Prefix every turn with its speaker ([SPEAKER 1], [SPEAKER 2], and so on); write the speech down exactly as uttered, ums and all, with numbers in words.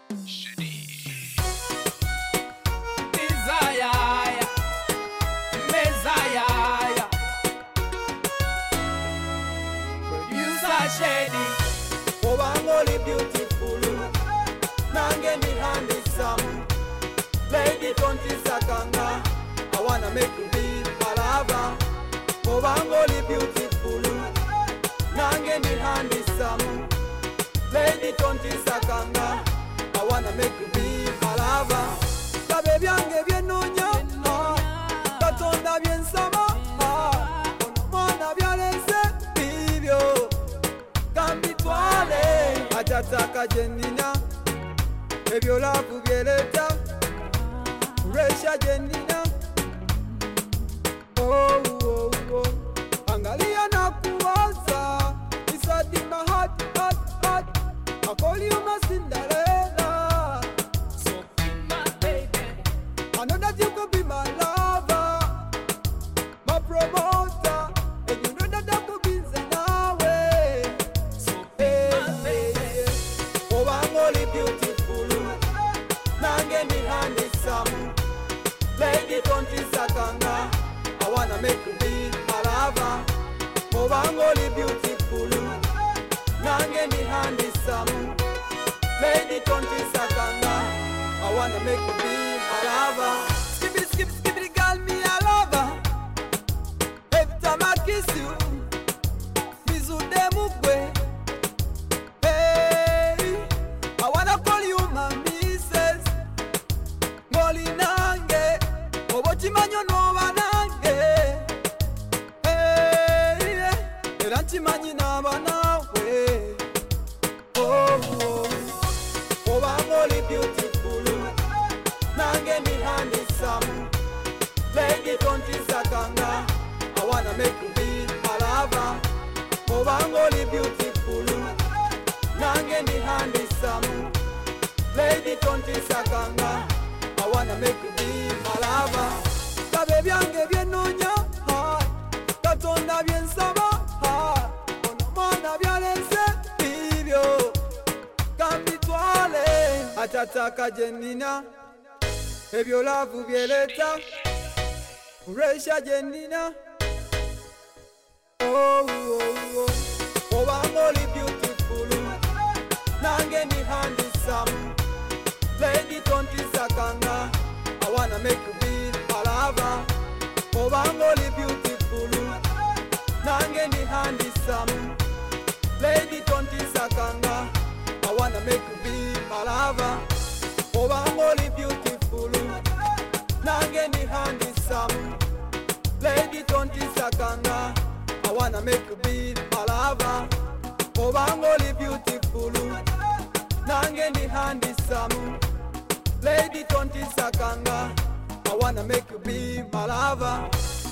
[SPEAKER 1] Desire, Messiah, producer Shady.
[SPEAKER 2] Obangoli beautiful, nange ni handsome. Lady Tonti Sakanga, I wanna make you be my lover. Obangoli beautiful, nange ni handsome. Lady Tonti Sakanga, I wanna make you be my lover. La baby ange bien nonya, katonda bien sama, mwana byalese bibyo. Kambi twale, atataka jendina, ebyo lavu byeleta, resha jendina. Oh, oh, oh, angalia na kuwaza, inside in my heart, heart, heart. I call you my Cinderella,
[SPEAKER 1] So be my baby.
[SPEAKER 2] I know that you could be my lover, my promoter, and you know that I could be Zenawe.
[SPEAKER 1] So be my baby.
[SPEAKER 2] Obangoli beautiful, nange ni handsome. Lady Tonti Sakanga, I wanna make you be my lover. Obangoli beautiful, nange ni handsome. Lady Tonti Sakanga, I wanna make you be my lover. Skip it, skip, skip it, girl, me a lover. Every time I kiss you, mizu demukwe. Hey, I wanna call you my missus. Ngoli nange, obochi manyo no banange. Hey, eranchi manyi na banawe. Oh, oh, obangoli beautiful, nange ni handsome. Lady Tonti Sakanga, I wanna make you be my lover. Obangoli beautiful, nange ni handsome. Lady Tonti Sakanga, I wanna make you be my lover. Ta baby ange bien nonya, katonda bien sama, ono mwana byalese bibyo. Kambi twale, atataka jendina, ebyo lavu byeleta, resha jendina. Oh, oh, oh, obangoli beautiful, nange ni handsome. Lady Tonti Sakanga, I wanna make you be my lover. Obangoli beautiful, nange ni handsome. Lady Tonti Sakanga, I wanna make you be my lover. Obangoli beautiful, nange ni handsome. Lady Tonti Sakanga, I wanna make you be my lover. Obangoli beautiful, nange ni handsome. Lady Tonti Sakanga, I wanna make you be my lover.